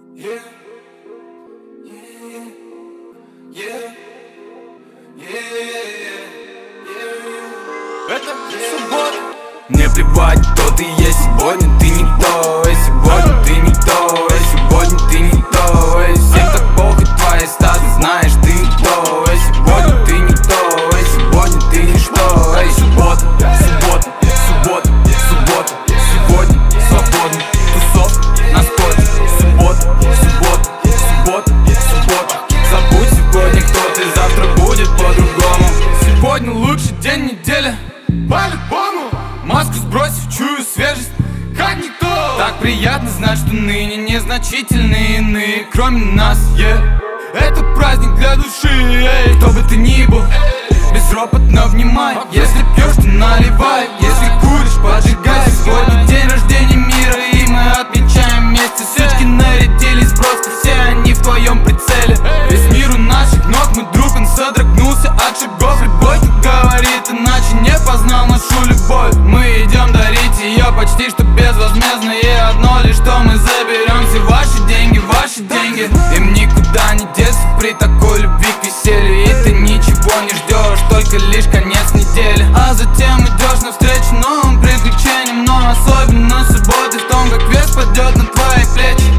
Yeah, yeah, yeah, yeah. Это суббота. Мне плевать, кто ты есть. Сегодня ты не то, и сегодня ты не то, и сегодня ты не то, и всем так похуй твои статы, знаешь, ты не то, и сегодня ты не то, и сегодня ты ничто. Эй, суббота, суббота, суббота, суббота, сегодня свободно, тусовка на споте. Суббота, суббота, суббота, суббота. Забудь сегодня, кто ты, завтра будет по-другому. Сегодня лучший день недели, по-любому. Маску сбросив, чую свежесть, как никто. Так приятно знать, что ныне незначительные иные, кроме нас, Это праздник для души, кто бы ты ни был, безропотно внимай. Если пьешь, то наливай, если куришь, поджигай. Сегодня день рождения мира, и мы отмечаем вместе. Сучки нарядились, просто все они в твоем прицеле. Весь мир у наших ног, мой друг, он содрогнулся от шагов. Любой, кто говорит иначе, не познал нашу любовь. Мы идем дарить ее почти что безвозмездно, и одно лишь, что мы заберем все ваши деньги, Им никуда не деться при такой любви к веселью. И ты ничего не ждешь, только лишь конец недели. А затем идешь навстречу новым приключениям. Но особенно субботы в том, как вес падет на твои плечи.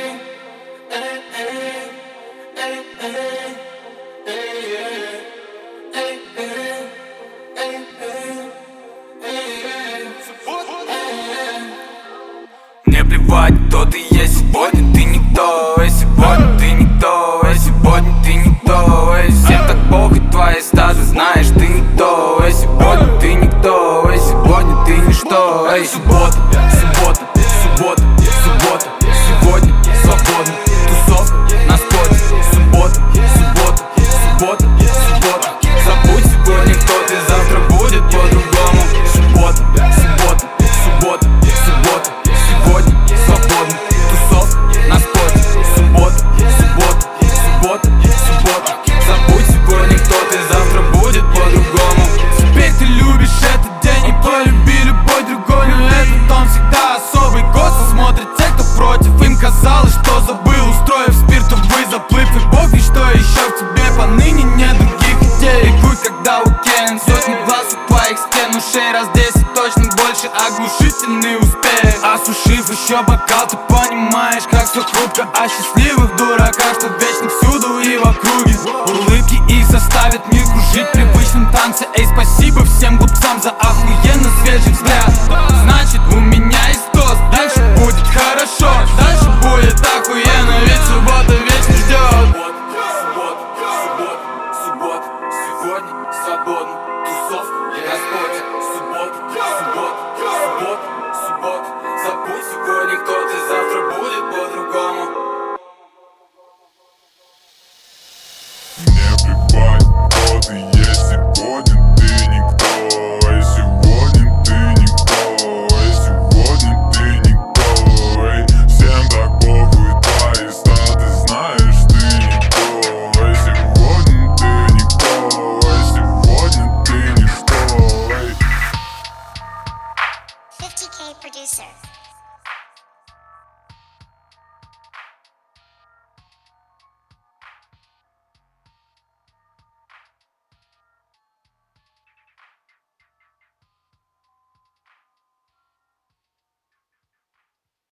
Мне плевать, кто ты есть. Сегодня ты не то, и сегодня ты не то, и сегодня ты не то, и всем так похуй твои статы, знаешь, ты не то, и сегодня ты никто, и сегодня ты ничто. Эй, суббота, суббота, суббота, суббота, сегодня свободно, тусовка на споте. Суббота, суббота, суббота, суббота. Забудь сегодня, кто ты, завтра будет по-другому. Суббота, суббота, суббота, суббота, сегодня свободно, тусовка на споте. Суббота, суббота, суббота, суббота. Забудь сегодня, кто ты, завтра будет по-другому. Теперь ты любишь этот день и полюби любой другой. Но этот он всегда особый. Косо смотрят те, кто против. Им казалось, что забыл, устроив спиртовый заплыв. И бог ведь что еще в тебе поныне нет других идей. Рекуй, когда уверен, сотни глаз у твоих стен. Ушей раз 10, точно больше, оглушительный успех. Осушив еще бокал, ты понимаешь, как все хрупко. О счастливых дураках, что вечно всюду и в округе. Улыбки их заставят мир кружить в привычном танце. Эй, спасибо всем глупцам за охуенно свежий взгляд.